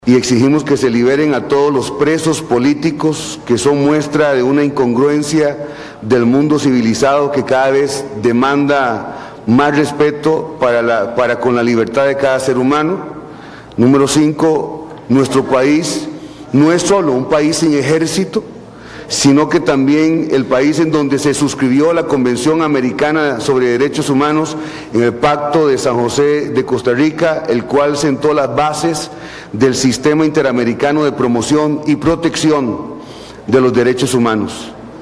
Y exigimos que se liberen a todos los presos políticos que son muestra de una incongruencia del mundo civilizado que cada vez demanda más respeto para con la libertad de cada ser humano. Número 5, nuestro país no es solo un país sin ejército, sino que también el país en donde se suscribió la Convención Americana sobre Derechos Humanos en el Pacto de San José de Costa Rica, el cual sentó las bases del Sistema Interamericano de Promoción y Protección de los Derechos Humanos.